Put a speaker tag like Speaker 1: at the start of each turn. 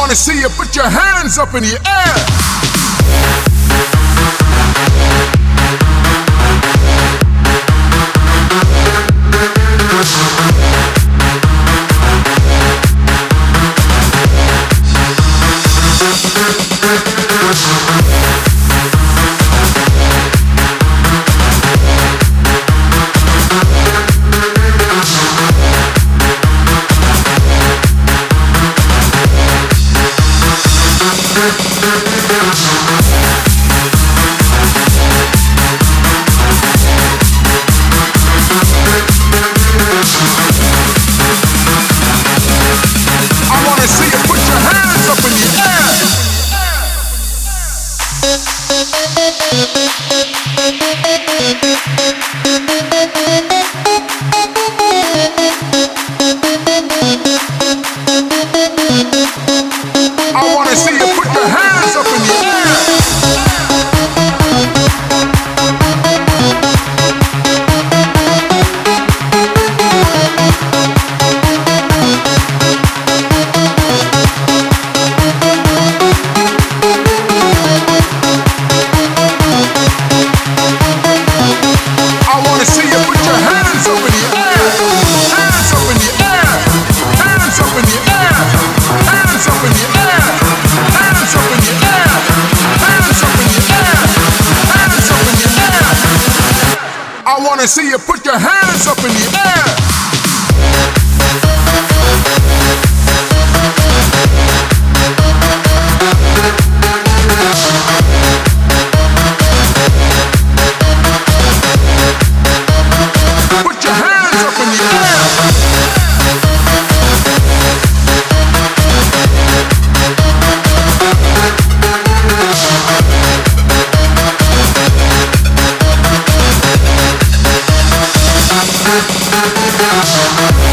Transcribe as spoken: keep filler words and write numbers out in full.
Speaker 1: wanna see you put your hands up in the air. I wanna see you put your hands up in the air. I wanna see you put your hands up in the air. Hands up in the air. Hands up in the air. Hands up in the air. Hands up in the air. Hands up in the air. Hands up in the air. I wanna see you put your hands up in the air. Put your hands up in the air. We'll be right back.